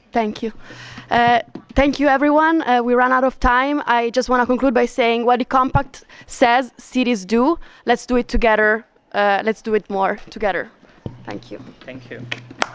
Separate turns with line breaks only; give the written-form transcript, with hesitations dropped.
Thank you. Thank you, everyone. We ran out of time. I just want to conclude by saying what the compact says cities do. Let's do it together. Let's do it more together. Thank you.
Thank you.